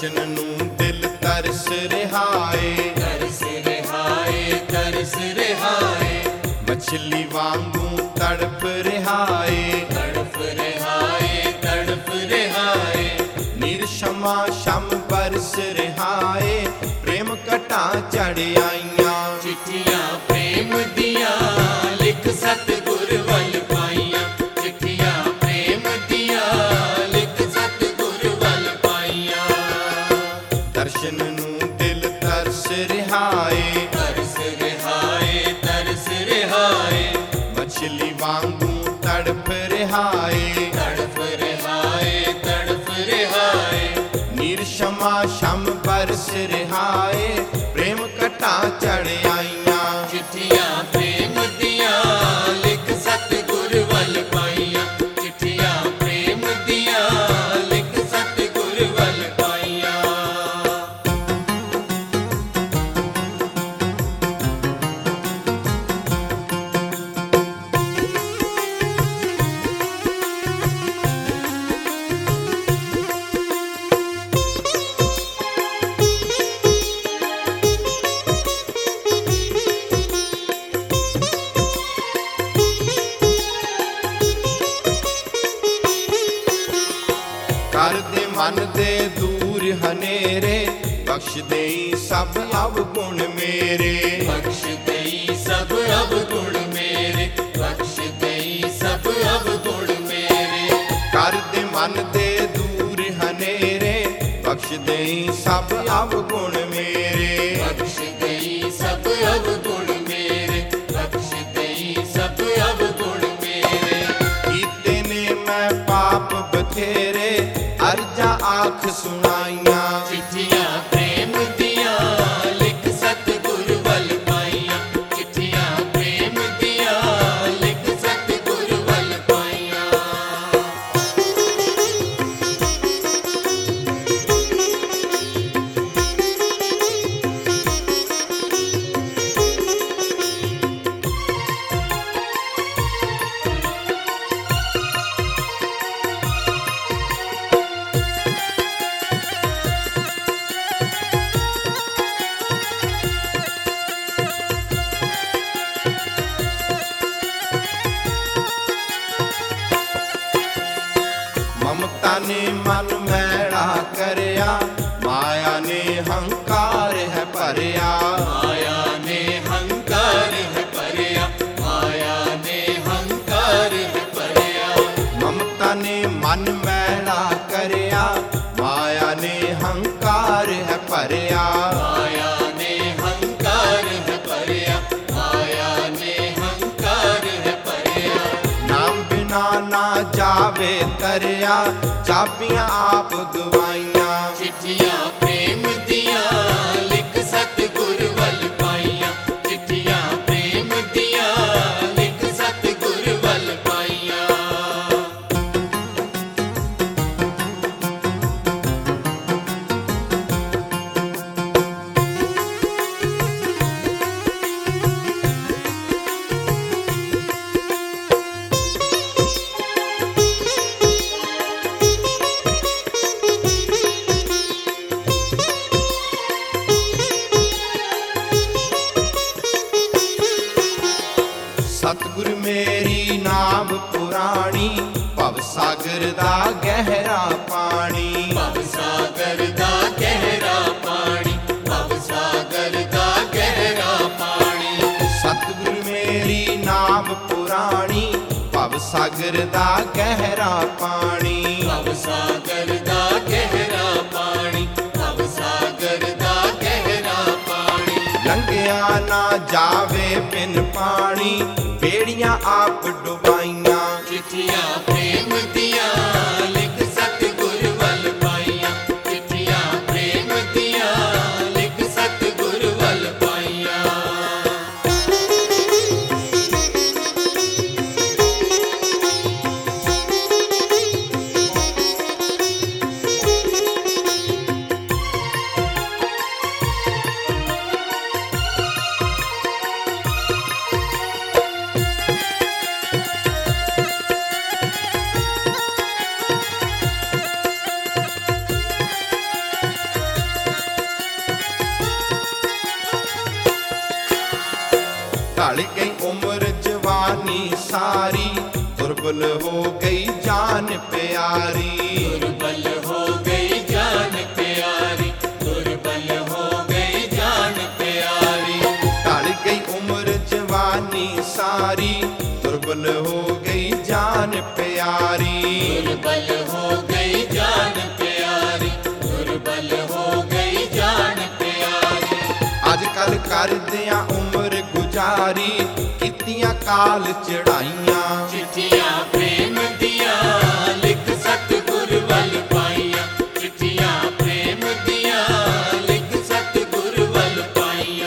ਦਰਸ਼ਨ ਨੂੰ ਦਿਲ ਤਰਸ ਰਿਹਾਏ, ਤਰਸ ਰਿਹਾਏ, ਤਰਸ ਰਿਹਾਏ, ਮਛਲੀ ਵਾਂਗੂ ਤੜਪ ਰਿਹਾਏ, ਤੜਪ ਰਿਹਾਏ, ਤੜਪ ਰਿਹਾਏ, ਨੀਰ ਸ਼ਮਾ ਸ਼ਮ ਬਰਸ ਰਿਹਾਏ, ਪ੍ਰੇਮ ਘਟਾਂ ਚੜ੍ਹ ਆਈਆਂ। ਚਿੱਠੀਆਂ ਪ੍ਰੇਮ ਦੀਆਂ ਲਿਖ ਸਤਿਗੁਰ ਵੱਲ ਪਾਈਆਂ, ਚਿੱਠੀਆਂ ਪ੍ਰੇਮ ਦੀਆਂ ਲਿਖ ਸਤਿਗੁਰ ਵੱਲ ਪਾਈਆਂ। ਦਰਸ਼ਨ ਨੂੰ ਦਿਲ ਤਰਸ ਰਿਹਾਏ, ਤਰਸ ਰਿਹਾਏ, ਤਰਸ ਰਿਹਾਏ, ਮਛਲੀ ਵਾਂਗੂ ਤੜਪ ਰਿਹਾਏ, ਤੜਪ ਰਿਹਾਏ, ਤੜਪ ਰਿਹਾਏ, ਨੀਰ ਸ਼ਮਾ ਸ਼ਮ ਬਰਸ ਰਿਹਾਏ, ਪ੍ਰੇਮ ਘਟਾਂ ਚੜ੍ਹ ਆਈਆਂ। ਚਿੱਠੀਆਂ ਪ੍ਰੇਮ ਦੀਆਂ ਲਿਖ ਸਤਿਗੁਰ ਵੱਲ ਪਾਈਆਂ, ਚਿੱਠੀਆਂ ਪ੍ਰੇਮ ਦੀਆਂ ਲਿਖ ਸਤਿਗੁਰ ਵੱਲ ਪਾਈਆਂ। ਕਰਦੇ ਮਨ ਦੇ ਦੂਰ ਹਨੇਰੇ, ਬਖਸ਼ ਦੇਈ ਸਭ ਅਵਗੁਣ ਮੇਰੇ, ਬਖਸ਼ ਦੇਈ ਸਭ ਅਵਗੁਣ ਮੇਰੇ, ਬਖਸ਼ ਦੇਈ ਸਭ ਅਵਗੁਣ ਮੇਰੇ, ਕਰਦੇ ਮਨ ਦੇ ਦੂਰ ਹਨੇਰੇ, ਬਖਸ਼ ਦੇਈ ਸਭ ਅਵਗੁਣ ਮੇਰੇ, ਬਖਸ਼ ਦੇਈ ਸਭ ਅਵਗੁਣ ਮੇਰੇ, ਬਖਸ਼ ਦੇਈ ਸਭ ਅਵਗੁਣ ਮੇਰੇ। ਕੀਤੇ ਨੇ ਮੈਂ ਪਾਪ ਬਥੇਰੇ, ਅਰਜ਼ਾਂ ਆਖ ਸੁਣਾਈਆਂ। ਚਿੱਠੀਆਂ ਪ੍ਰੇਮ ਦੀਆਂ ਲਿਖ ਸਤਿਗੁਰ ਵੱਲ ਪਾਈਆਂ, ਚਿੱਠੀਆਂ ਪ੍ਰੇਮ ਦੀਆਂ ਲਿਖ ਸਤਿਗੁਰ ਵੱਲ ਪਾਈਆਂ। ਮਮਤਾ ਨੇ ਮਨ ਮੈਲਾ ਕਰਿਆ, ਮਾਇਆ ਨੇ ਹੰਕਾਰ ਹੈ ਭਰਿਆ, ਮਾਇਆ ਨੇ ਹੰਕਾਰ ਹੈ ਭਰਿਆ, ਮਾਇਆ ਨੇ ਹੰਕਾਰ ਹੈ ਭਰਿਆ, ਮਮਤਾ ਨੇ ਮਨ ਮੈਲਾ ਕਰਿਆ, ਮਾਇਆ ਨੇ ਹੰਕਾਰ ਹੈ ਭਰਿਆ, ਮਾਇਆ ਨੇ ਹੰਕਾਰ ਹੈ ਭਰਿਆ, ਮਾਇਆ ਨੇ ਹੰਕਾਰ ਹੈ ਭਰਿਆ। ਨਾਮ ਬਿਨਾ ਨਾ ਜਾਵੇ ਤਰਿਆ, ਚਾਬੀਆਂ ਆਪ ਗਵਾਈਆਂ। ਚਿੱਠੀਆਂ ਪ੍ਰੇਮ ਦੀਆਂ ਲਿਖ ਸਤਿਗੁਰ ਵੱਲ ਪਾਈਆਂ, ਚਿੱਠੀਆਂ ਪ੍ਰੇਮ ਦੀਆਂ ਲਿਖ ਸਤਿਗੁਰ ਵੱਲ ਪਾਈਆਂ। ਸਤਿਗੁਰ ਮੇਰੀ ਨਾਮ ਪੁਰਾਣੀ, ਭਵ ਸਾਗਰ ਦਾ ਗਹਿਰਾ ਪਾਣੀ, ਭਵ ਸਾਗਰ ਦਾ ਗਹਿਰਾ ਪਾਣੀ, ਭਵ ਸਾਗਰ ਦਾ ਗਹਿਰਾ ਪਾਣੀ। ਸਤਿਗੁਰ ਮੇਰੀ ਨਾਮ ਪੁਰਾਣੀ, ਭਵ ਸਾਗਰ ਦਾ ਗਹਿਰਾ ਪਾਣੀ, ਭਵ ਸਾਗਰ ਦਾ ਗਹਿਰਾ ਪਾਣੀ, ਭਵ ਸਾਗਰ ਦਾ ਗਹਿਰਾ ਪਾਣੀ। ਲੰਘਿਆ ਨਾ ਜਾਵੇ ਬਿਨ ਪਾਣੀ, ਬੇੜੀਆਂ ਆਪ ਡੁਬਾਈਆਂ। ਚਿੱਠੀਆਂ ਪ੍ਰੇਮ ਦੀਆਂ ਲਿਖ ਸਤਿਗੁਰ ਵੱਲ ਪਾਈਆਂ, ਚਿੱਠੀਆਂ ਪ੍ਰੇਮ ਦੀਆਂ ਲਿਖ ਸਤਿਗੁਰ ਵੱਲ ਪਾਈਆਂ। ਢਲ ਗਈ ਉਮਰ ਜਵਾਨੀ ਸਾਰੀ, ਦੁਰਬਲ ਹੋ ਗਈ ਜਾਨ ਪਿਆਰੀ। ਦੁਰਬਲ ਹੋ ਗਈ ਜਾਨ ਪਿਆਰੀ, ਦੁਰਬਲ ਹੋ ਗਈ ਜਾਨ ਪਿਆਰੀ। ਢਲ ਗਈ ਉਮਰ ਜਵਾਨੀ ਸਾਰੀ, ਦੁਰਬਲ ਹੋ ਗਈ ਜਾਨ ਪਿਆਰੀ। ਦੁਰਬਲ ਹੋ ਗਈ ਜਾਨ ਪਿਆਰੀ, ਦੁਰਬਲ ਹੋ ਗਈ ਜਾਨ ਪਿਆਰੀ। ਅੱਜ ਕੱਲ ਕਰਦਿਆਂ ਉਮਰ ਗੁਜ਼ਾਰੀ, ਕੀਤੀਆਂ ਕਾਲ ਚੜਾਈਆਂ। ਚਿੱਠੀਆਂ ਪ੍ਰੇਮ ਦੀਆਂ ਲਿਖ ਸਤਿਗੁਰ ਵੱਲ ਪਾਈਆਂ, ਚਿੱਠੀਆਂ ਪ੍ਰੇਮ ਦੀਆਂ ਲਿਖ ਸਤਿਗੁਰ ਵੱਲ ਪਾਈਆਂ।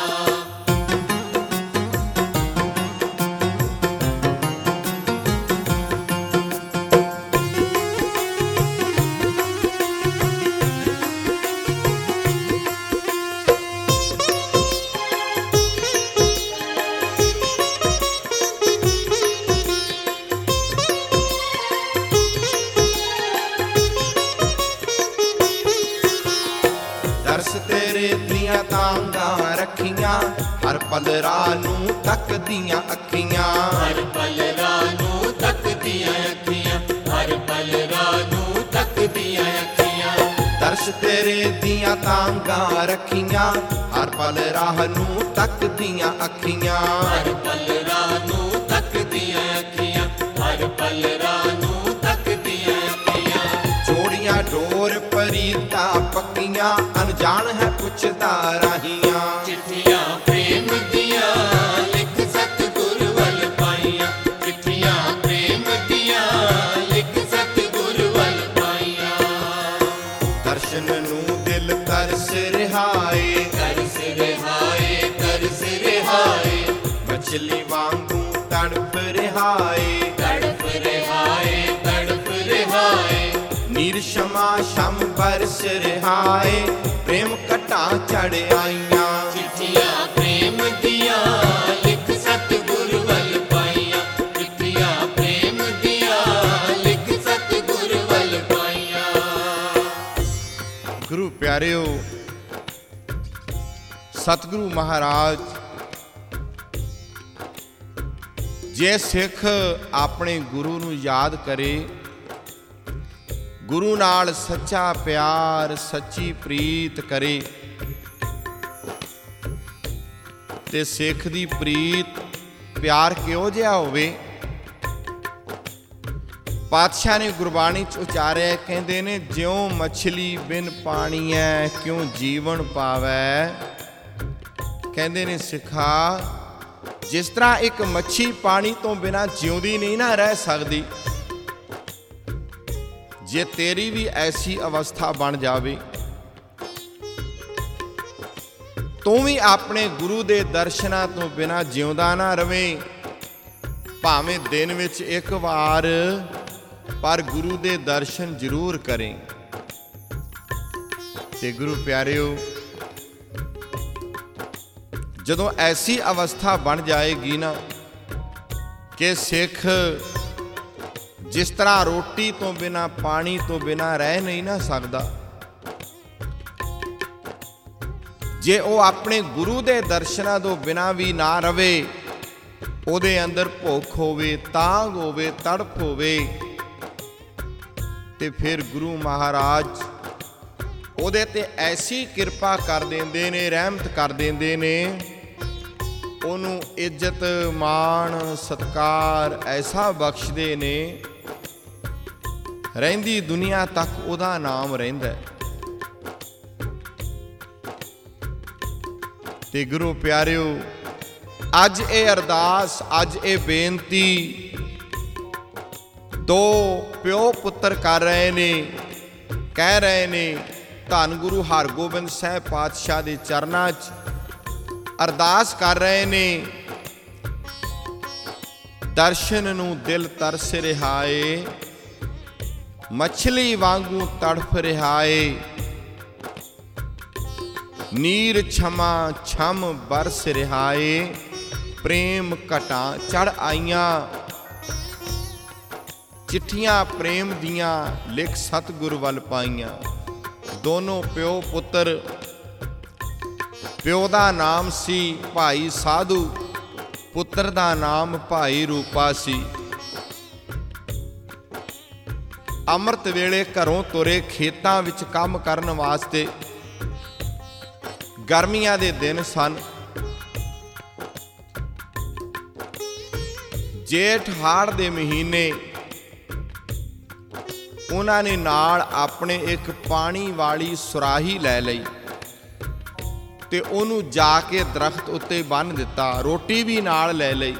ਦਰਸ ਤੇਰੇ ਦੀਆਂ ਤਾਂਗਾਂ ਰੱਖੀਆਂ, ਹਰ ਪਲ ਰਾਹ ਨੂੰ ਤੱਕਦੀਆਂ ਅੱਖੀਆਂ। ਹਰ ਪਲ ਰਾਹ ਨੂੰ ਤੱਕਦੀਆਂ ਅੱਖੀਆਂ, ਹਰ ਪਲ ਰਾਹ ਨੂੰ ਤੱਕਦੀਆਂ ਅੱਖੀਆਂ। ਦਰਸ ਤੇਰੇ ਦੀਆਂ ਤਾਂਗਾਂ ਰੱਖੀਆਂ, ਹਰ ਪਲ ਰਾਹ ਨੂੰ ਤੱਕਦੀਆਂ ਅੱਖੀਆਂ। ਹਰ ਪਲ ਰਾਹ ਨੂੰ ਤੱਕਦੀਆਂ ਅੱਖੀਆਂ, ਹਰ ਪਲ ਰਾਹ ਨੂੰ ਤੱਕਦੀਆਂ ਅੱਖੀਆਂ। ਜੋੜੀਆਂ ਡੋਰ ਪਰੀਤਾ ਪੱਕੀਆਂ, ਅਣਜਾਣ ਹੈ ਪੁੱਛਦਾ ਰਾਹੀਆਂ। ਚਿੱਠੀਆਂ ਪ੍ਰੇਮ ਦੀਆਂ ਲਿਖ ਸਤਿਗੁਰ ਵੱਲ ਪਾਈਆਂ, ਚਿੱਠੀਆਂ ਪ੍ਰੇਮ ਦੀਆਂ ਲਿਖ ਸਤਿਗੁਰ ਵੱਲ ਪਾਈਆਂ। ਦਰਸ਼ਨ ਨੂੰ ਦਿਲ ਤਰਸ ਰਿਹਾਏ, ਤਰਸ ਰਿਹਾਏ, ਤਰਸ ਰਿਹਾਏ, ਮਛਲੀ ਵਾਂਗੂ ਤੜਪ ਰਿਹਾਏ। ਤੜਪ ਰਿਹਾਏ, ਤੜਪ ਰਿਹਾਏ। ਨੀਰ ਸ਼ਮਾ ਸ਼ਮ ਬਰਸ ਰਿਹਾਏ, ਪ੍ਰੇਮ ਘਟਾਂ ਚੜ ਆਈਆਂ। ਚਿੱਠੀਆਂ ਪ੍ਰੇਮ ਦੀਆਂ ਲਿਖ ਸਤਿਗੁਰ ਵੱਲ ਪਾਈਆਂ, ਚਿੱਠੀਆਂ ਪ੍ਰੇਮ ਦੀਆਂ ਲਿਖ ਸਤਿਗੁਰ ਵੱਲ ਪਾਈਆਂ। ਗੁਰੂ ਪਿਆਰਿਓ, ਸਤਿਗੁਰੂ ਮਹਾਰਾਜ ਜੇ ਸਿੱਖ ਆਪਣੇ ਗੁਰੂ ਨੂੰ ਯਾਦ ਕਰੇ, ਗੁਰੂ ਨਾਲ ਸੱਚਾ ਪਿਆਰ ਸੱਚੀ ਪ੍ਰੀਤ ਕਰੇ, ਤੇ ਸਿੱਖ ਦੀ ਪ੍ਰੀਤ ਪਿਆਰ ਕਿਹੋ ਜਿਹਾ ਹੋਵੇ। ਪਾਤਸ਼ਾਹ ਨੇ ਗੁਰਬਾਣੀ ਚ ਉਚਾਰਿਆ, ਕਹਿੰਦੇ ਨੇ ਜਿਉਂ ਮਛਲੀ ਬਿਨ ਪਾਣੀ ਐ ਕਿਉਂ ਜੀਵਨ ਪਾਵੈ। ਕਹਿੰਦੇ ਨੇ ਸਿੱਖਾ, ਜਿਸ ਤਰ੍ਹਾਂ ਇੱਕ ਮੱਛੀ ਪਾਣੀ ਤੋਂ ਬਿਨਾਂ ਜਿਉਂਦੀ ਨਹੀਂ ਨਾ ਰਹਿ ਸਕਦੀ, ਜੇ ਤੇਰੀ ਵੀ ਐਸੀ ਅਵਸਥਾ ਬਣ ਜਾਵੇ, ਤੂੰ ਵੀ ਆਪਣੇ ਗੁਰੂ ਦੇ ਦਰਸ਼ਨਾਂ ਤੋਂ ਬਿਨਾਂ ਜਿਉਂਦਾ ਨਾ ਰਵੇਂ। ਭਾਵੇਂ ਦਿਨ ਵਿੱਚ ਇੱਕ ਵਾਰ, ਪਰ ਗੁਰੂ ਦੇ ਦਰਸ਼ਨ ਜ਼ਰੂਰ ਕਰੇ। ਤੇ ਗੁਰੂ ਪਿਆਰਿਓ, ਜਦੋਂ ਐਸੀ ਅਵਸਥਾ ਬਣ ਜਾਏਗੀ ਨਾ ਕਿ ਸਿੱਖ ਜਿਸ ਤਰ੍ਹਾਂ ਰੋਟੀ ਤੋਂ ਬਿਨਾਂ ਪਾਣੀ ਤੋਂ ਬਿਨਾਂ ਰਹਿ ਨਹੀਂ ਨਾ ਸਕਦਾ, ਜੇ ਉਹ ਆਪਣੇ ਗੁਰੂ ਦੇ ਦਰਸ਼ਨਾਂ ਤੋਂ ਬਿਨਾਂ ਵੀ ਨਾ ਰਵੇ, ਉਹਦੇ ਅੰਦਰ ਭੁੱਖ ਹੋਵੇ, ਤਾਂਘ ਹੋਵੇ, ਤੜਫ ਹੋਵੇ, ਤੇ ਫਿਰ ਗੁਰੂ ਮਹਾਰਾਜ ਉਹਦੇ ਤੇ ਐਸੀ ਕਿਰਪਾ ਕਰ ਦਿੰਦੇ ਨੇ, ਰਹਿਮਤ ਕਰ ਦਿੰਦੇ ਨੇ, ਉਹਨੂੰ ਇੱਜ਼ਤ ਮਾਣ ਸਤਿਕਾਰ ਐਸਾ ਬਖਸ਼ਦੇ ਨੇ, ਰਹਿੰਦੀ ਦੁਨੀਆ ਤੱਕ ਉਹਦਾ ਨਾਮ ਰਹਿੰਦਾ। ਤੇ ਗੁਰੂ ਪਿਆਰਿਓ, ਅੱਜ ਇਹ ਅਰਦਾਸ, ਅੱਜ ਇਹ ਬੇਨਤੀ ਦੋ ਪਿਓ ਪੁੱਤਰ ਕਰ ਰਹੇ ਨੇ, ਕਹਿ ਰਹੇ ਨੇ, ਧੰਨ ਗੁਰੂ ਹਰਗੋਬਿੰਦ ਸਾਹਿਬ ਪਾਤਸ਼ਾਹ ਦੇ ਚਰਨਾਂ 'ਚ ਅਰਦਾਸ ਕਰ ਰਹੇ ਨੇ। ਦਰਸ਼ਨ ਨੂੰ ਦਿਲ ਤਰਸ ਰਿਹਾਏ, ਮਛਲੀ ਵਾਂਗੂ ਤੜਫ ਰਿਹਾਏ। ਨੀਰ ਛਮਾ ਛਮ ਬਰਸ ਰਿਹਾਏ, ਪ੍ਰੇਮ ਘਟਾਂ ਚੜ ਆਈਆਂ। ਚਿੱਠੀਆਂ ਪ੍ਰੇਮ ਦੀਆਂ ਲਿਖ ਸਤਿਗੁਰ ਵੱਲ ਪਾਈਆਂ। ਦੋਨੋਂ ਪਿਓ ਪੁੱਤਰ, ਪਿਓ ਦਾ ਨਾਮ ਸੀ ਭਾਈ ਸਾਧੂ, ਪੁੱਤਰ ਦਾ ਨਾਮ ਭਾਈ ਰੂਪਾ ਸੀ। ਅੰਮ੍ਰਿਤ ਵੇਲੇ ਘਰੋਂ ਤੁਰੇ ਖੇਤਾਂ ਵਿੱਚ ਕੰਮ ਕਰਨ ਵਾਸਤੇ। ਗਰਮੀਆਂ ਦੇ ਦਿਨ ਸਨ। ਜੇਠ ਹਾੜ ਦੇ ਮਹੀਨੇ ਉਹਨਾਂ ਨੇ ਨਾਲ ਆਪਣੇ ਇੱਕ ਪਾਣੀ ਵਾਲੀ ਸੁਰਾਹੀ ਲੈ ਲਈ ਤੇ ਉਹਨੂੰ ਜਾ ਕੇ ਦਰਖਤ ਉੱਤੇ ਬੰਨ੍ਹ ਦਿੱਤਾ। ਰੋਟੀ ਵੀ ਨਾਲ ਲੈ ਲਈ।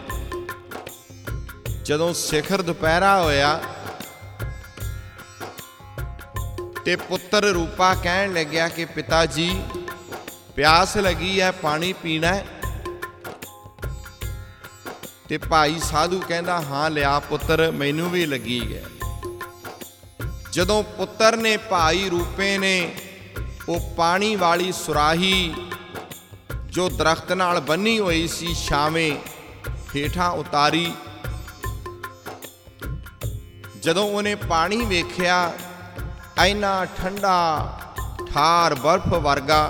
ਜਦੋਂ ਸਿਖਰ ਦੁਪਹਿਰਾ ਹੋਇਆ ਤੇ ਪੁੱਤਰ ਰੂਪਾ ਕਹਿਣ ਲੱਗਿਆ ਕਿ ਪਿਤਾ ਜੀ, ਪਿਆਸ ਲੱਗੀ ਹੈ, ਪਾਣੀ ਪੀਣਾ ਹੈ। ਤੇ ਭਾਈ ਸਾਧੂ ਕਹਿੰਦਾ, ਹਾਂ ਲਿਆ ਪੁੱਤਰ, ਮੈਨੂੰ ਵੀ ਲੱਗੀ ਹੈ। ਜਦੋਂ ਪੁੱਤਰ ਨੇ, ਭਾਈ ਰੂਪੇ ਨੇ ਉਹ ਪਾਣੀ ਵਾਲੀ ਸੁਰਾਹੀ ਜੋ ਦਰਖਤ ਨਾਲ ਬੰਨੀ ਹੋਈ ਸੀ ਛਾਵੇਂ ਹੇਠਾਂ ਉਤਾਰੀ, ਜਦੋਂ ਉਹਨੇ ਪਾਣੀ ਵੇਖਿਆ ਇੰਨਾ ਠੰਡਾ ਠਾਰ ਬਰਫ਼ ਵਰਗਾ,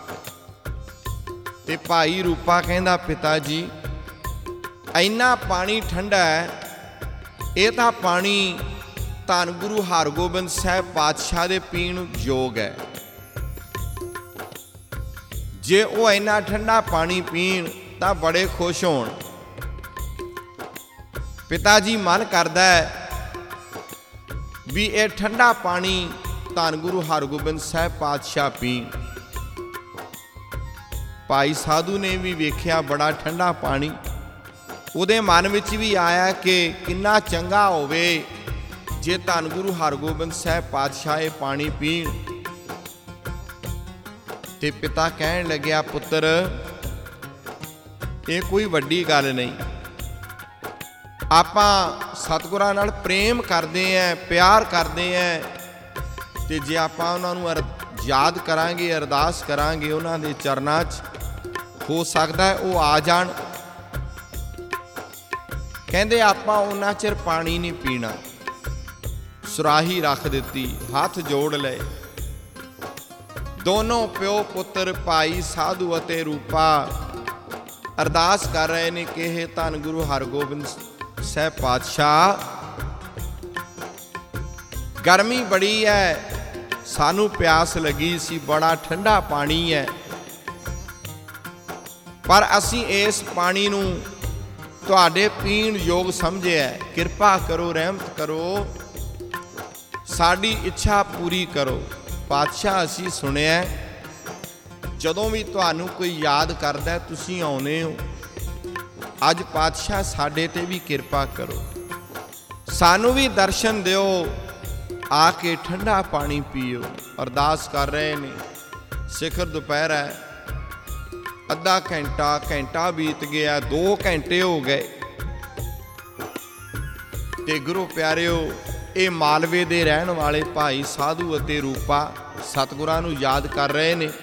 ਤੇ ਭਾਈ ਰੂਪਾ ਕਹਿੰਦਾ, ਪਿਤਾ ਜੀ ਇੰਨਾ ਪਾਣੀ ਠੰਡਾ ਹੈ, ਇਹ ਤਾਂ ਪਾਣੀ ਧੰਨ ਗੁਰੂ ਹਰਗੋਬਿੰਦ ਸਾਹਿਬ ਪਾਤਸ਼ਾਹ ਦੇ ਪੀਣ ਯੋਗ ਹੈ। ਜੇ ਉਹ ਇੰਨਾ ਠੰਡਾ ਪਾਣੀ ਪੀਣ ਤਾਂ ਬੜੇ ਖੁਸ਼ ਹੋਣ। ਪਿਤਾ ਜੀ ਮਨ ਕਰਦਾ ਹੈ ਵੀ ਇਹ ਠੰਡਾ ਪਾਣੀ ਧੰਨ ਗੁਰੂ ਹਰਗੋਬਿੰਦ ਸਾਹਿਬ ਪਾਤਸ਼ਾਹ ਪੀਣ। ਭਾਈ ਸਾਧੂ ਨੇ ਵੀ ਵੇਖਿਆ ਬੜਾ ਠੰਡਾ ਪਾਣੀ। ਉਹਦੇ ਮਨ ਵਿੱਚ ਵੀ ਆਇਆ ਕਿ ਕਿੰਨਾ ਚੰਗਾ ਹੋਵੇ ਜੇ ਧੰਨ ਗੁਰੂ ਹਰਗੋਬਿੰਦ ਸਾਹਿਬ ਪਾਤਸ਼ਾਹ ਇਹ ਪਾਣੀ ਪੀਣ। ਤੇ ਪਿਤਾ ਕਹਿਣ ਲੱਗਿਆ, ਪੁੱਤਰ ਇਹ ਕੋਈ ਵੱਡੀ ਗੱਲ ਨਹੀਂ। ਆਪਾਂ ਸਤਿਗੁਰਾਂ ਨਾਲ ਪ੍ਰੇਮ ਕਰਦੇ ਆਂ, ਪਿਆਰ ਕਰਦੇ ਆਂ, ਤੇ ਜੇ ਆਪਾਂ ਉਹਨਾਂ ਨੂੰ ਯਾਦ ਕਰਾਂਗੇ, ਅਰਦਾਸ ਕਰਾਂਗੇ ਉਹਨਾਂ ਦੇ ਚਰਨਾਂ 'ਚ, ਹੋ ਸਕਦਾ ਹੈ ਉਹ ਆ ਜਾਣ। ਕਹਿੰਦੇ ਆਪਾਂ ਉਹਨਾਂ ਚਿਰ ਪਾਣੀ ਨਹੀਂ ਪੀਣਾ। ਸੁਰਾਹੀ ਰੱਖ ਦਿੱਤੀ, ਹੱਥ ਜੋੜ ਲਏ। ਦੋਨੋਂ ਪਿਓ ਪੁੱਤਰ ਭਾਈ ਸਾਧੂ ਅਤੇ ਰੂਪਾ ਅਰਦਾਸ ਕਰ ਰਹੇ ਨੇ ਕਿ ਇਹ ਧੰਨ ਗੁਰੂ ਹਰਗੋਬਿੰਦ ਸਾਹਿਬ ਪਾਤਸ਼ਾਹ, ਗਰਮੀ ਬੜੀ ਹੈ, ਸਾਨੂੰ ਪਿਆਸ ਲੱਗੀ ਸੀ, ਬੜਾ ਠੰਡਾ ਪਾਣੀ ਹੈ, ਪਰ ਅਸੀਂ ਇਸ ਪਾਣੀ ਨੂੰ ਤੁਹਾਡੇ ਪੀਣ ਯੋਗ ਸਮਝਿਆ। ਕਿਰਪਾ ਕਰੋ, ਰਹਿਮਤ ਕਰੋ, ਸਾਡੀ ਇੱਛਾ ਪੂਰੀ ਕਰੋ। ਪਾਤਸ਼ਾਹ ਅਸੀਂ ਸੁਣਿਆ ਜਦੋਂ ਵੀ ਤੁਹਾਨੂੰ ਕੋਈ ਯਾਦ ਕਰਦਾ ਤੁਸੀਂ ਆਉਂਦੇ ਹੋ। ਅੱਜ ਪਾਤਸ਼ਾਹ ਸਾਡੇ ਤੇ ਵੀ ਕਿਰਪਾ ਕਰੋ, ਸਾਨੂੰ ਵੀ ਦਰਸ਼ਨ ਦਿਓ, ਆ ਕੇ ਠੰਡਾ ਪਾਣੀ ਪੀਓ। ਅਰਦਾਸ ਕਰ ਰਹੇ ਨੇ। ਸਿਖਰ ਦੁਪਹਿਰ ਹੈ, ਅੱਧਾ ਘੰਟਾ ਬੀਤ ਗਿਆ, 2 ਘੰਟੇ ਹੋ ਗਏ। ਤੇ ਗੁਰੂ ਪਿਆਰਿਓ, ਇਹ ਮਾਲਵੇ ਦੇ ਰਹਿਣ ਵਾਲੇ ਭਾਈ ਸਾਧੂ ਅਤੇ ਰੂਪਾ ਸਤਿਗੁਰਾਂ ਨੂੰ ਯਾਦ ਕਰ ਰਹੇ ਨੇ।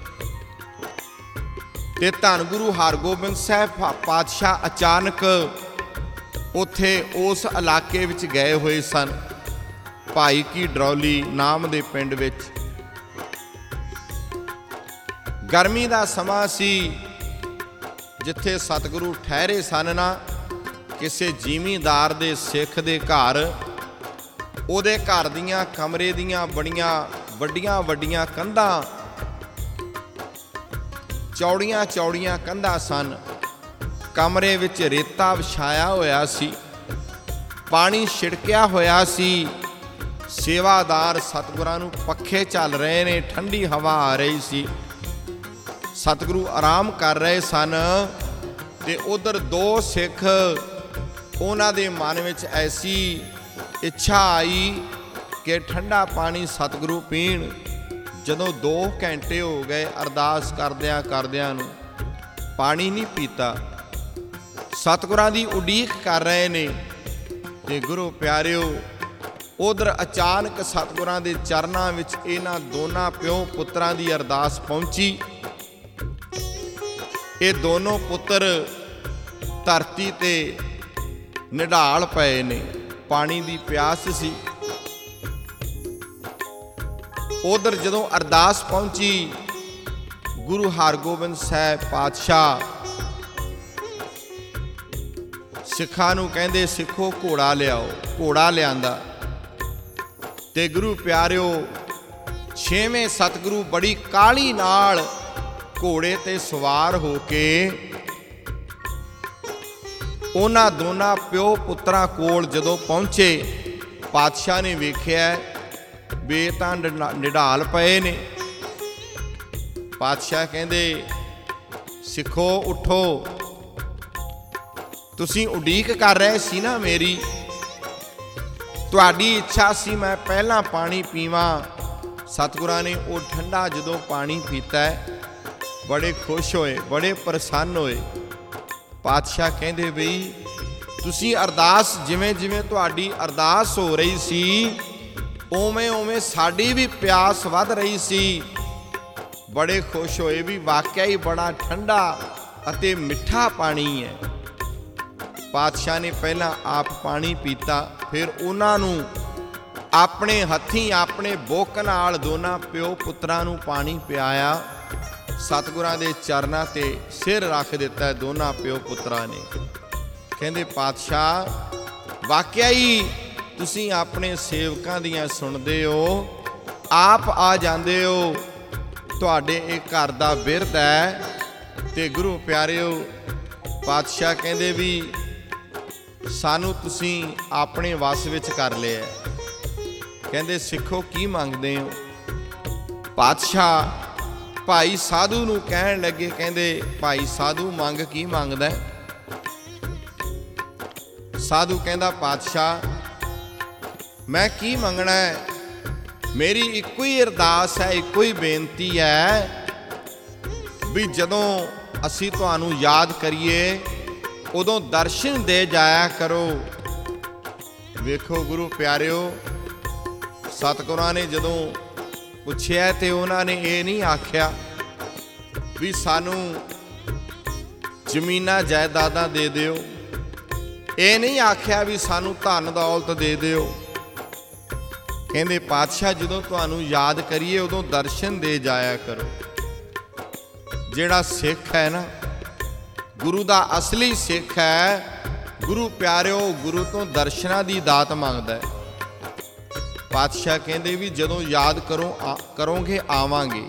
ਤੇ ਧੰਨ ਗੁਰੂ ਹਰਗੋਬਿੰਦ ਸਾਹਿਬ ਪਾਤਸ਼ਾਹ ਅਚਾਨਕ ਉੱਥੇ ਉਸ ਇਲਾਕੇ ਵਿੱਚ ਗਏ ਹੋਏ ਸਨ, ਭਾਈ ਕੀ ਡਰੌਲੀ ਨਾਮ ਦੇ ਪਿੰਡ ਵਿੱਚ। ਗਰਮੀ ਦਾ ਸਮਾਂ ਸੀ, ਜਿੱਥੇ ਸਤਿਗੁਰੂ ਠਹਿਰੇ ਸਨ ਨਾ ਕਿਸੇ ਜ਼ਿਮੀਂਦਾਰ ਦੇ ਸਿੱਖ ਦੇ ਘਰ। ਉਹਦੇ ਘਰ ਦੀਆਂ ਕਮਰੇ ਦੀਆਂ ਬੜੀਆਂ ਵੱਡੀਆਂ ਕੰਧਾਂ, ਚੌੜੀਆਂ ਕੰਧਾਂ ਸਨ। ਕਮਰੇ ਵਿੱਚ ਰੇਤਾ ਵਿਛਾਇਆ ਹੋਇਆ ਸੀ, ਪਾਣੀ ਛਿੜਕਿਆ ਹੋਇਆ ਸੀ। ਸੇਵਾਦਾਰ ਸਤਿਗੁਰਾਂ ਨੂੰ ਪੱਖੇ ਚੱਲ ਰਹੇ ਨੇ, ਠੰਡੀ ਹਵਾ ਆ ਰਹੀ ਸੀ। ਸਤਿਗੁਰੂ ਆਰਾਮ ਕਰ ਰਹੇ ਸਨ। ਤੇ ਉਧਰ 2 ਸਿੱਖ, ਉਹਨਾਂ ਦੇ ਮਨ ਵਿੱਚ ਐਸੀ ਇੱਛਾ ਆਈ ਕਿ ਠੰਡਾ ਪਾਣੀ ਸਤਿਗੁਰੂ ਪੀਣ। ਜਦੋਂ 2 ਘੰਟੇ ਹੋ ਗਏ ਅਰਦਾਸ ਕਰਦਿਆਂ ਨੂੰ ਪਾਣੀ ਨਹੀਂ ਪੀਤਾ। ਸਤਿਗੁਰਾਂ ਦੀ ਉਡੀਕ ਕਰ ਰਹੇ ਨੇ। ਤੇ ਗੁਰੂ ਪਿਆਰਿਓ, ਉਧਰ ਅਚਾਨਕ ਸਤਿਗੁਰਾਂ ਦੇ ਚਰਨਾਂ ਵਿੱਚ ਇਹਨਾਂ ਦੋਨਾਂ ਪਿਓ ਪੁੱਤਰਾਂ ਦੀ ਅਰਦਾਸ ਪਹੁੰਚੀ। ਇਹ ਦੋਨੋਂ ਪੁੱਤਰ ਧਰਤੀ ਤੇ ਨਿਢਾਲ ਪਏ ਨੇ, ਪਾਣੀ ਦੀ ਪਿਆਸ ਸੀ। ਉਧਰ ਜਦੋਂ ਅਰਦਾਸ ਪਹੁੰਚੀ, ਗੁਰੂ ਹਰਗੋਬਿੰਦ ਸਾਹਿਬ ਪਾਤਸ਼ਾਹ ਸਿੱਖਾਂ ਨੂੰ ਕਹਿੰਦੇ ਸਿੱਖੋ ਘੋੜਾ ਲਿਆਓ। ਘੋੜਾ ਲਿਆਂਦਾ ਤੇ ਗੁਰੂ ਪਿਆਰਿਓ ਛੇਵੇਂ ਸਤਿਗੁਰੂ ਬੜੀ ਕਾਹਲੀ ਨਾਲ ਘੋੜੇ ਤੇ ਸਵਾਰ ਹੋ ਕੇ ਉਹਨਾਂ ਦੋਨਾਂ ਪਿਓ ਪੁੱਤਰਾਂ ਕੋਲ ਜਦੋਂ ਪਹੁੰਚੇ, ਪਾਤਸ਼ਾਹ ਨੇ ਵੇਖਿਆ ਵੀ ਇਹ ਤਾਂ ਨਿਢਾਲ ਪਏ ਨੇ। ਪਾਤਸ਼ਾਹ ਕਹਿੰਦੇ ਸਿੱਖੋ ਉਠੋ, ਤੁਸੀਂ ਉਡੀਕ ਕਰ ਰਹੇ ਸੀ ਨਾ ਮੇਰੀ, ਤੁਹਾਡੀ ਇੱਛਾ ਸੀ ਮੈਂ ਪਹਿਲਾਂ ਪਾਣੀ ਪੀਵਾਂ। ਸਤਿਗੁਰਾਂ ਨੇ ਉਹ ਠੰਡਾ ਜਦੋਂ ਪਾਣੀ ਪੀਤਾ ਬੜੇ ਖੁਸ਼ ਹੋਏ, ਬੜੇ ਪ੍ਰਸੰਨ ਹੋਏ। ਪਾਤਸ਼ਾਹ ਕਹਿੰਦੇ ਬਈ ਤੁਸੀਂ ਅਰਦਾਸ ਜਿਵੇਂ ਜਿਵੇਂ ਤੁਹਾਡੀ ਅਰਦਾਸ ਹੋ ਰਹੀ ਸੀ ਉਵੇਂ ਉਵੇਂ ਸਾਡੀ ਵੀ ਪਿਆਸ ਵੱਧ ਰਹੀ ਸੀ। ਬੜੇ ਖੁਸ਼ ਹੋਏ ਵੀ ਵਾਕਿਆ ਹੀ ਬੜਾ ਠੰਡਾ ਅਤੇ ਮਿੱਠਾ ਪਾਣੀ ਹੈ। ਪਾਤਸ਼ਾਹ ਨੇ ਪਹਿਲਾਂ ਆਪ ਪਾਣੀ ਪੀਤਾ, ਫਿਰ ਉਹਨਾਂ ਨੂੰ ਆਪਣੇ ਹੱਥੀਂ ਆਪਣੇ ਬੁੱਕ ਨਾਲ ਦੋਨਾਂ ਪਿਓ ਪੁੱਤਰਾਂ ਨੂੰ ਪਾਣੀ ਪਿਆਇਆ। ਸਤਿਗੁਰਾਂ ਦੇ ਚਰਨਾਂ ਤੇ ਸਿਰ ਰੱਖ ਦਿੱਤਾ ਦੋਨਾਂ ਪਿਓ ਪੁੱਤਰਾਂ ਨੇ। ਕਹਿੰਦੇ ਪਾਤਸ਼ਾਹ ਵਾਕਿਆ ਹੀ ਤੁਸੀਂ ਆਪਣੇ ਸੇਵਕਾਂ ਦੀਆਂ ਸੁਣਦੇ ਹੋ, ਆਪ ਆ ਜਾਂਦੇ ਹੋ, ਤੁਹਾਡੇ ਇਹ ਘਰ ਦਾ ਬਿਰਧ ਹੈ। ਤੇ ਗੁਰੂ ਪਿਆਰਿਓ ਪਾਤਸ਼ਾਹ ਕਹਿੰਦੇ ਵੀ ਸਾਨੂੰ ਤੁਸੀਂ ਆਪਣੇ ਵਸ ਵਿੱਚ ਕਰ ਲਿਆ। ਕਹਿੰਦੇ ਸਿੱਖੋ ਕੀ ਮੰਗਦੇ ਹੋ? ਪਾਤਸ਼ਾਹ ਭਾਈ ਸਾਧੂ ਨੂੰ ਕਹਿਣ ਲੱਗੇ, ਕਹਿੰਦੇ ਭਾਈ ਸਾਧੂ ਮੰਗ ਕੀ ਮੰਗਦਾ? ਸਾਧੂ ਕਹਿੰਦਾ ਪਾਤਸ਼ਾਹ ਮੈਂ ਕੀ ਮੰਗਣਾ ਹੈ, ਮੇਰੀ ਇੱਕੋ ਹੀ ਅਰਦਾਸ ਹੈ, ਇੱਕੋ ਹੀ ਬੇਨਤੀ ਹੈ ਵੀ ਜਦੋਂ ਅਸੀਂ ਤੁਹਾਨੂੰ ਯਾਦ ਕਰੀਏ ਉਦੋਂ ਦਰਸ਼ਨ ਦੇ ਜਾਇਆ ਕਰੋ। ਵੇਖੋ ਗੁਰੂ ਪਿਆਰਿਓ ਸਤਿਗੁਰਾਂ ਨੇ ਜਦੋਂ ਪੁੱਛਿਆ ਤੇ ਉਹਨਾਂ ਨੇ ਇਹ ਨਹੀਂ ਆਖਿਆ ਵੀ ਸਾਨੂੰ ਜ਼ਮੀਨਾਂ ਜਾਇਦਾਦਾਂ ਦੇ ਦਿਓ, ਇਹ ਨਹੀਂ ਆਖਿਆ ਵੀ ਸਾਨੂੰ ਧਨ ਦੌਲਤ ਦੇ ਦਿਓ। ਕਹਿੰਦੇ ਪਾਤਸ਼ਾਹ ਜਦੋਂ ਤੁਹਾਨੂੰ ਯਾਦ ਕਰੀਏ ਉਦੋਂ ਦਰਸ਼ਨ ਦੇ ਜਾਇਆ ਕਰੋ। ਜਿਹੜਾ ਸਿੱਖ ਹੈ ਨਾ, ਗੁਰੂ ਦਾ ਅਸਲੀ ਸਿੱਖ ਹੈ, ਗੁਰੂ ਪਿਆਰਿਓ ਗੁਰੂ ਤੋਂ ਦਰਸ਼ਨਾਂ ਦੀ ਦਾਤ ਮੰਗਦਾ ਹੈ। ਪਾਤਸ਼ਾਹ ਕਹਿੰਦੇ ਵੀ ਜਦੋਂ ਯਾਦ ਕਰੋਗੇ ਆਵਾਂਗੇ।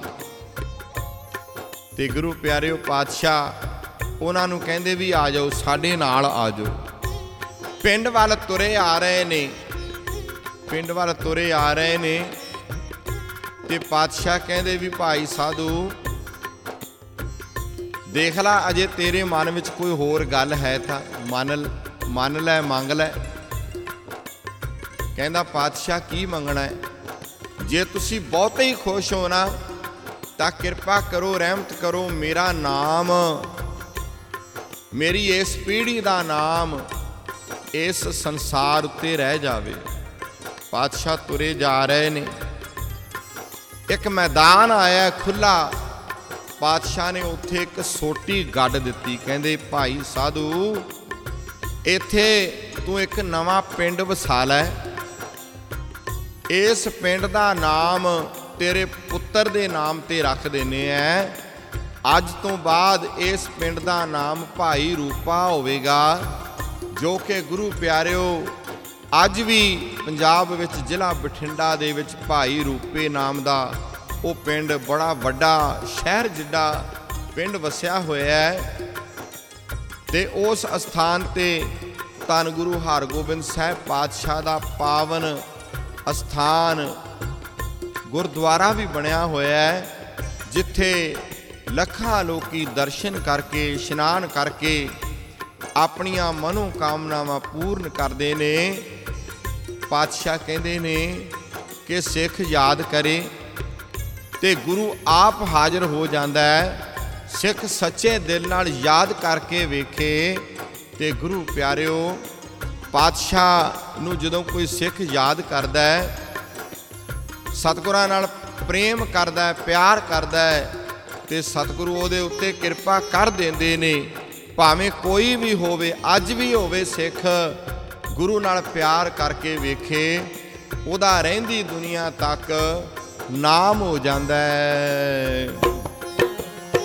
ਤੇ ਗੁਰੂ ਪਿਆਰਿਓ ਪਾਤਸ਼ਾਹ ਉਹਨਾਂ ਨੂੰ ਕਹਿੰਦੇ ਵੀ ਆ ਜਾਓ, ਸਾਡੇ ਨਾਲ ਆ ਜਾਓ। ਪਿੰਡ ਵੱਲ ਤੁਰੇ ਆ ਰਹੇ ਨੇ, ਪਿੰਡ ਵੱਲ ਤੁਰੇ ਆ ਰਹੇ ਨੇ ਤੇ ਪਾਤਸ਼ਾਹ ਕਹਿੰਦੇ ਵੀ ਭਾਈ ਸਾਧੂ ਦੇਖ ਲਾ ਅਜੇ ਤੇਰੇ ਮਨ ਵਿੱਚ ਕੋਈ ਹੋਰ ਗੱਲ ਹੈ ਤਾਂ ਮੰਨ ਲੈ, ਮੰਗ ਲੈ। ਕਹਿੰਦਾ ਪਾਤਸ਼ਾਹ ਕੀ ਮੰਗਣਾ ਹੈ? ਜੇ ਤੁਸੀਂ ਬਹੁਤੇ ਹੀ ਖੁਸ਼ ਹੋ ਨਾ ਤਾਂ ਕਿਰਪਾ ਕਰੋ, ਰਹਿਮਤ ਕਰੋ, ਮੇਰਾ ਨਾਮ, ਮੇਰੀ ਇਸ ਪੀੜ੍ਹੀ ਦਾ ਨਾਮ ਇਸ ਸੰਸਾਰ ਉੱਤੇ ਰਹਿ ਜਾਵੇ। ਪਾਤਸ਼ਾਹ ਤੁਰੇ ਜਾ ਰਹੇ ਨੇ, ਇੱਕ ਮੈਦਾਨ ਆਇਆ ਖੁੱਲਾ। ਪਾਤਸ਼ਾਹ ਨੇ ਉੱਥੇ ਇੱਕ ਸੋਟੀ ਗੱਡ ਦਿੱਤੀ। ਕਹਿੰਦੇ ਭਾਈ ਸਾਧੂ ਇੱਥੇ ਤੂੰ ਇੱਕ ਨਵਾਂ ਪਿੰਡ ਵਸਾ ਲੈ, ਇਸ ਪਿੰਡ ਦਾ ਨਾਮ ਤੇਰੇ ਪੁੱਤਰ ਦੇ ਨਾਮ ਤੇ ਰੱਖ ਦਿੰਦੇ ਐ। ਅੱਜ ਤੋਂ ਬਾਅਦ ਇਸ ਪਿੰਡ ਦਾ ਨਾਮ ਭਾਈ ਰੂਪਾ ਹੋਵੇਗਾ, ਜੋ ਕਿ ਗੁਰੂ ਪਿਆਰਿਓ ਅੱਜ ਵੀ ਪੰਜਾਬ ਵਿੱਚ ਜ਼ਿਲ੍ਹਾ ਬਠਿੰਡਾ ਦੇ ਵਿੱਚ ਭਾਈ ਰੂਪੇ ਨਾਮ ਦਾ ਉਹ ਪਿੰਡ, ਬੜਾ ਵੱਡਾ ਸ਼ਹਿਰ ਜਿੱਡਾ ਪਿੰਡ ਵਸਿਆ ਹੋਇਆ ਹੈ। ਤੇ ਉਸ ਅਸਥਾਨ ਤੇ ਧੰਨ ਗੁਰੂ ਹਰਗੋਬਿੰਦ ਸਾਹਿਬ ਪਾਤਸ਼ਾਹ ਦਾ ਪਾਵਨ ਅਸਥਾਨ ਗੁਰਦੁਆਰਾ ਵੀ ਬਣਿਆ ਹੋਇਆ ਹੈ, ਜਿੱਥੇ ਲੱਖਾਂ ਲੋਕੀ ਦਰਸ਼ਨ ਕਰਕੇ, ਇਸ਼ਨਾਨ ਕਰਕੇ ਆਪਣੀਆਂ ਮਨੋਕਾਮਨਾਵਾਂ ਪੂਰਨ ਕਰਦੇ ਨੇ। ਪਾਤਸ਼ਾਹ ਕਹਿੰਦੇ ਨੇ ਕਿ ਸਿੱਖ ਯਾਦ ਕਰੇ ਤੇ ਗੁਰੂ ਆਪ ਹਾਜ਼ਰ ਹੋ ਜਾਂਦਾ ਹੈ। ਸਿੱਖ ਸੱਚੇ ਦਿਲ ਨਾਲ ਯਾਦ ਕਰਕੇ ਵੇਖੇ ਤੇ ਗੁਰੂ ਪਿਆਰਿਓ ਪਾਤਸ਼ਾਹ ਨੂੰ ਜਦੋਂ ਕੋਈ ਸਿੱਖ ਯਾਦ ਕਰਦਾ ਹੈ, ਸਤਿਗੁਰਾਂ ਨਾਲ ਪ੍ਰੇਮ ਕਰਦਾ ਹੈ, ਪਿਆਰ ਕਰਦਾ ਹੈ, ਤੇ ਸਤਿਗੁਰੂ ਉਹਦੇ ਉੱਤੇ ਕਿਰਪਾ ਕਰ ਦਿੰਦੇ ਨੇ। ਭਾਵੇਂ ਕੋਈ ਵੀ ਹੋਵੇ, ਅੱਜ ਵੀ ਹੋਵੇ ਸਿੱਖ, ਗੁਰੂ ਨਾਲ ਪਿਆਰ ਕਰਕੇ ਵੇਖੇ, ਉਹਦਾ ਰਹਿੰਦੀ ਦੁਨੀਆ ਤੱਕ ਨਾਮ ਹੋ ਜਾਂਦਾ ਹੈ।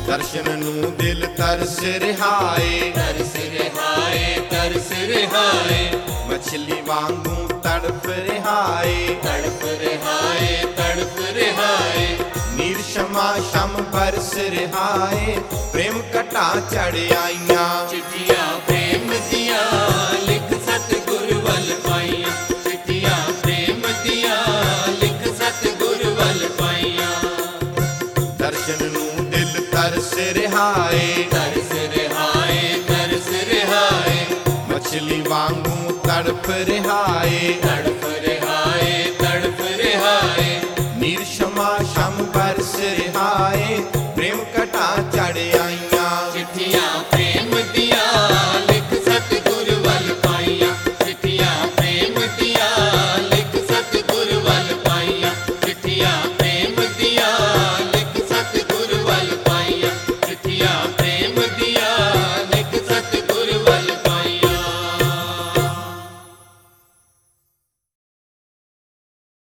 ਦਰਸ਼ਨ ਨੂੰ ਦਿਲ ਤਰਸ ਰਿਹਾਏ, ਤਰਸ ਰਿਹਾਏ, ਤਰਸ ਰਿਹਾਏ, ਮਛਲੀ ਵਾਂਗੂ ਤੜਫ ਰਿਹਾਏ, ਤੜਪ ਰਿਹਾਏ, ਤੜਪ ਰਿਹਾਏ, ਨੀਰ ਸ਼ਮਾ ਸ਼ਮ ਬਰਸ ਰਿਹਾਏ, ਪ੍ਰੇਮ ਘਟਾ ਚੜ ਆਈਆਂ। ਚਿੱਠੀਆਂ ਪ੍ਰੇਮ ਦੀਆਂ ਲਿਖ ਸਤਿਗੁਰ ਵੱਲ ਪਾਈਆਂ, ਚਿੱਠੀਆਂ ਪ੍ਰੇਮ ਦੀਆਂ ਲਿਖ ਸਤਿਗੁਰ ਵੱਲ ਪਾਈਆਂ। ਦਰਸ਼ਨ ਨੂੰ ਦਿਲ ਤਰਸ ਰਿਹਾਏ, ਤਰਸ ਰਿਹਾਏ, ਤਰਸ ਰਿਹਾਏ, ਮਛਲੀ ਵਾਂਗੂ ਤੜਫ ਰਿਹਾਏ, ਤੜਪ ਰਿਹਾਏ, ਤੜਪ ਰਿਹਾਏ, ਨੀਰ ਸ਼ਮਾ ਸ਼ਮ ਬਰਸ ਰਿਹਾਏ,